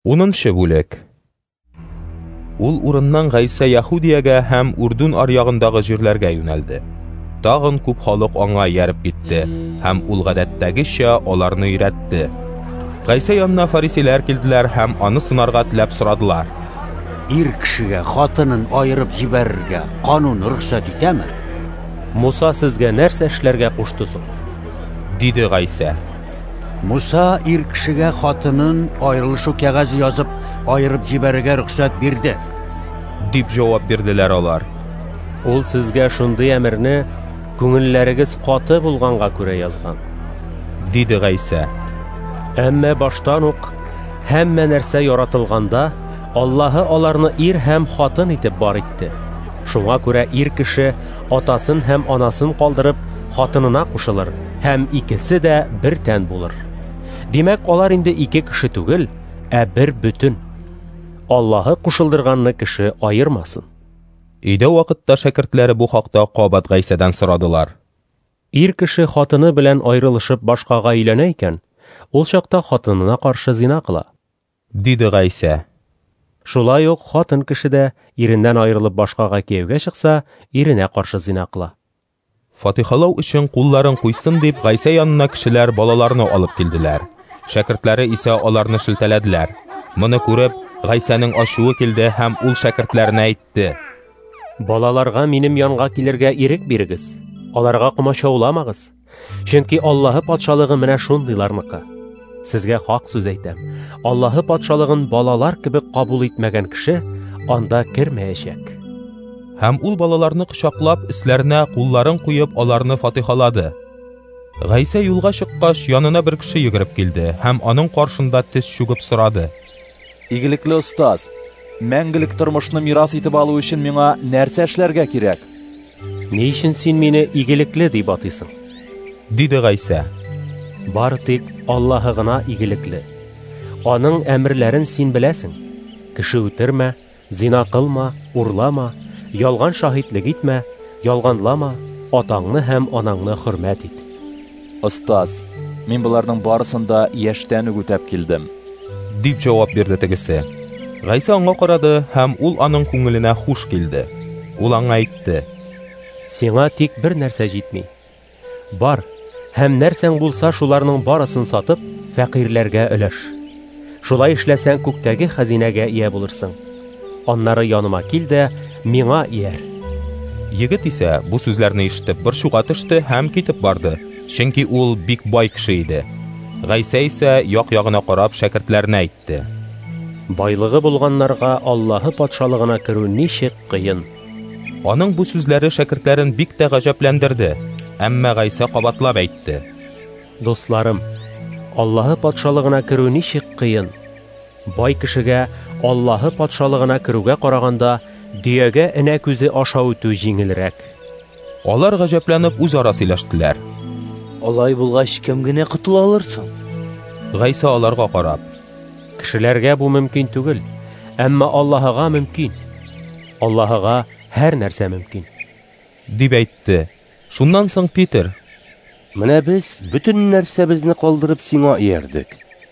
10-нчы бүлек. Ул урыннан Гайса Яһудиягә һәм Үрдүн аръягындагы җирләргә юнәлде. Тагын күп халык аңа ярып китте һәм ул гадәттәгечә аларны өйрәтте. Гайса янына фарисейләр килделәр һәм аны сынарга теләп сорадылар. Ир кешегә хатынын айырып җибәрергә канун рөхсәт итәме? Муса сезгә нәрсә эшләргә кушты соң? Диде Гайса. Муса ир кешегә хатынын айрылышу кәгазе язып айырып җибәрергә рөхсәт бирде. Дип җавап бирделәр алар. Ул сезгә шундый әмерне күңелләрегез каты булганга күрә язган. Диде Гайса. Әмма баштан ук һәммә нәрсә яратылганда Аллаһы аларны ир һәм хатын итеп бар итте. Шуңа күрә ир кеше атасын һәм анасын калдырып хатынына кушылыр һәм икесе дә бер тән булыр. Димәк, алар инде ике кеше түгел, ә бер бүтән. Аллаһы кушылдырганны кеше айырмасын. Өйдә вакытта шәкертләре бу хакта кабат Гайсадан сорадылар. Ир кеше хатыны белән айрылышып башкага өйләнә икән, ул чакта хатынына каршы зина кыла. Диде Гайса. Шулай ук хатын кеше дә иреннән айрылып башкага кияүгә чыкса, иренә каршы зина кыла. Фатихалау өчен кулларын куйсын дип Гайса янына кешеләр балаларны алып килделәр. Шәкертләре исә аларны шелтәләделәр. Моны күреп, Гайсаның ачуы килде һәм ул шәкертләренә әйтте: Балаларга минем янга килергә ирек бирегез. Аларга комачауламагыз. Чөнки Аллаһы патшалыгы менә шундыйларныкы. Сезгә хак сүз әйтәм. Аллаһы патшалыгын балалар кебек кабул итмәгән кеше анда кермәячәк. Һәм ул балаларны кочаклап, өсләренә кулларын куеп, аларны фатихалады. Гайса юлга чыккач, янына бер кеше йөгереп килде һәм аның каршында тез чүгеп сорады: Игелекле устаз, мәңгелек тормышны мирас итеп алу өчен миңа нәрсә эшләргә кирәк? Ни өчен син мине игелекле дип атыйсың? Диде Гайса. Бары тик Аллаһы гына игелекле. Аның әмерләрен син беләсең. Кеше үтермә, зина кылма, урлама, ялган шаһидлек итмә, ялганлама, атаңны һәм анаңны хөрмәт ит. Устаз, мин буларның барысын да яшьтән үк үтәп килдем. Дип җавап бирде тегесе. Гайса аңа карады һәм ул аның күңеленә хуш килде. Ул аңа әйтте: Сиңа тик бер нәрсә җитми. Бар, һәм нәрсәң булса шуларның барысын сатып, фәкыйрьләргә өләш. Шулай эшләсәң күктәге хәзинәгә ия булырсың. Аннары яныма кил дә миңа ияр. Егет исә бу сүзләрне ишетеп борчуга төште һәм китеп барды, чөнки ул бик бай кеше иде. Гайса исә як-ягына карап шәкертләренә әйтте: Байлыгы булганнарга Аллаһы патшалыгына керү ничек кыен. Аның бу сүзләре шәкертләрен бик тә гаҗәпләндерде. Әмма Гайса кабатлап әйтте: Дусларым, Аллаһы патшалыгына керү ничек кыен. Бай кешегә Аллаһы патшалыгына керүгә караганда дөягә энә күзе аша үтү җиңелрәк. Алар гаҗәпләнеп үзара сөйләштеләр. Алай булгач кем генә котыла алырсың? Гайса аларга карап: Кешеләргә бу мөмкин түгел, әмма Аллаһыга мөмкин. Аллаһыга һәр нәрсә мөмкин. Дип әйтте. Шуннан соң Питер: Менә без бөтен нәрсәбезне калдырып сиңа иярдек.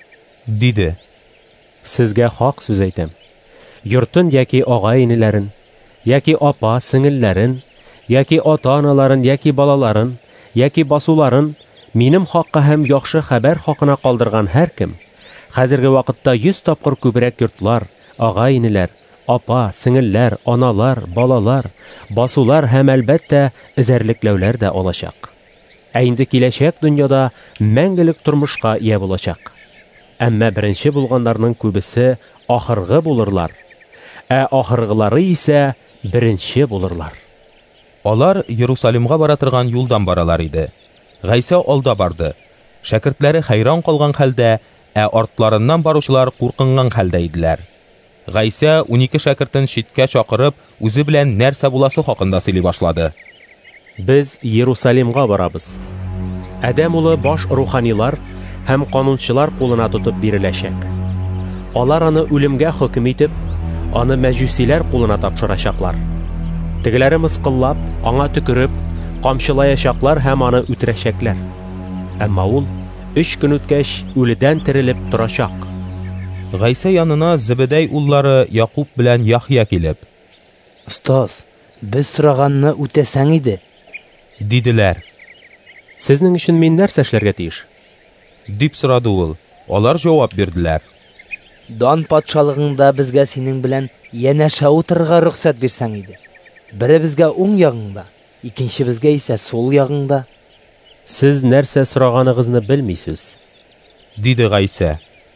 Диде. Сезгә хак сүз әйтәм. Йортын яки агай-инеләрен, яки апа, сеңелләрен, яки ата-аналарын, яки балаларын, яки басуларын минем хакка һәм яхшы хәбәр хакына калдырган һәр кем, хәзерге вакытта 100 тапкыр күбрәк йортлар, агай-инеләр, апа, сеңелләр, аналар, балалар, басулар һәм әлбәттә эзәрлекләүләр дә алачак. Ә инде киләчәк дөньяда мәңгелек тормышка ия булачак. Әмма беренче булганнарның күбесе ахыргы булырлар, ә ахыргылары исә беренче булырлар. Алар Иерусалимга бара торган юлдан баралар иде. Гайса алда барды. Шәкертләре хайран калган хәлдә, ә артларыннан баручылар куркынган хәлдә иделәр. Гайса 12 шәкертен читкә чакырып, үзе белән нәрсә буласы хакында сөйли башлады. Без Иерусалимга барабыз. Адәм улы баш руханилар һәм канунчылар кулына тотып биреләчәк. Алар аны үлемгә хөкем итеп, аны мәҗүсиләр кулына тапшырачаклар. Тегеләре мыскыллап, аңа төкереп, камчылаячаклар һәм аны үтерәчәкләр. Әмма ул 3 көн үткәч үледән терелеп торачак. Гайса янына Зебедей уллары Якуб белән Яхья килеп, Остаз, без сораганны үтәсәң иде. диделәр. Сезнең өчен мин нәрсә эшләргә тиеш? Дип сорады ул. Алар җавап бирделәр. Дан патшалыгында безгә синең белән янәшә утырырга рөхсәт бирсәң иде. Бире безгә уң ягыңда, икенче безгә исә сул ягыңда. Сез нәрсә сораганыгызны белмисез. Диде Гайса.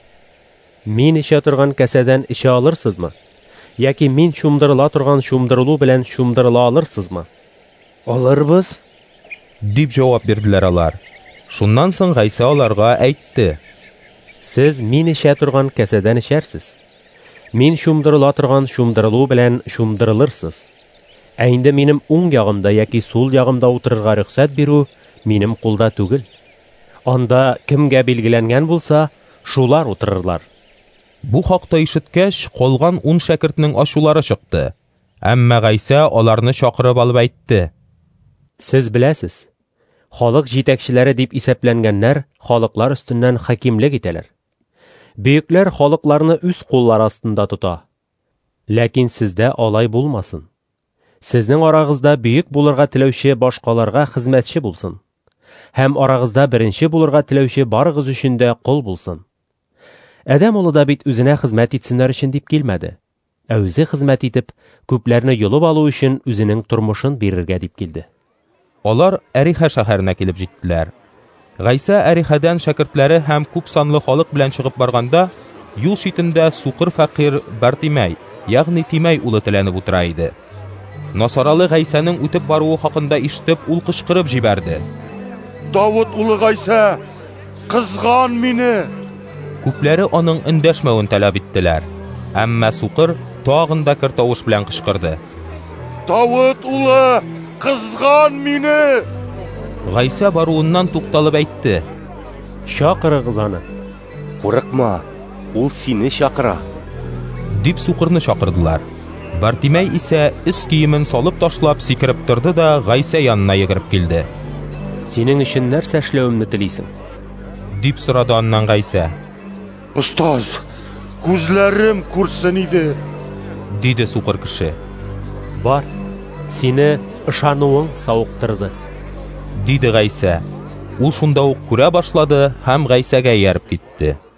Мин эчә торган кәсәдән эчә алырсызмы? Яки мин шумдырыла торган шумдырылу белән шумдырыла алырсызмы? Алырбыз. Дип җавап бирделәр алар. Шуннан соң Гайса аларга әйтте. Сез мин эчә торган кәсәдән эчәрсез. Мин шумдырыла торган шумдырылу белән шумдырылырсыз. Ә инде минем уң ягымда яки сул ягымда утырырга рөхсәт бирү минем кулда түгел. Анда кемгә билгеләнгән булса, шулар утырырлар. Бу хакта ишеткәч, калган 10 шәкертнең ачулары чыкты. Әмма Гайса аларны чакырып алып әйтте. Сез беләсез, халык җитәкчеләре дип исәпләнгәннәр халыклар өстеннән хакимлек итәләр. Бөекләр халыкларны үз куллары астында тота. Ләкин сездә алай булмасын. Сезнең арагызда бөек булырга теләүче башкаларга хезмәтче булсын. Һәм арагызда беренче булырга теләүче барыгыз өчен дә кол булсын. Адәм улы да бит үзенә хезмәт итсеннәр өчен дип килмәде. Ә үзе хезмәт итеп, күпләрне йолып алу өчен үзенең тормышын бирергә дип килде. Алар Әриха шәһәренә килеп җиттеләр. Гайса Әрихәдән шәкертләре һәм күп санлы халык белән чыгып барганда, юл шитендә сукыр фәкыйрь Бартимәй, ягъни Тимәй улы теләнеп утыра иде. Насаралы Гайсаның үтеп баруы хакында ишетеп, ул кычкырып җибәрде. Давыт улы Гайса, кызган мине! Күпләре аның эндәшмәвен таләп иттеләр. Әмма сукыр тагын да көр тавыш белән кычкырды. Давыт улы, кызган мине! Гайса баруыннан тукталып әйтте. Чакырыгыз аны. Курыкма, ул сине чакыра. Дип сукырны чакырдылар. Бартимәй исә ис киемен салып ташлап сикереп торды да Гайса янына йөгереп килде. Синең өчен нәрсә эшләвемне телисең? Дип сорады аннан Гайса. Остаз, күзләрем күрсен иде. Диде сукыр кеше. Бар, сине ышануың сауыктырды. Диде Гайса. Ул шунда ук күрә башлады һәм Гайсәгә ярып китте.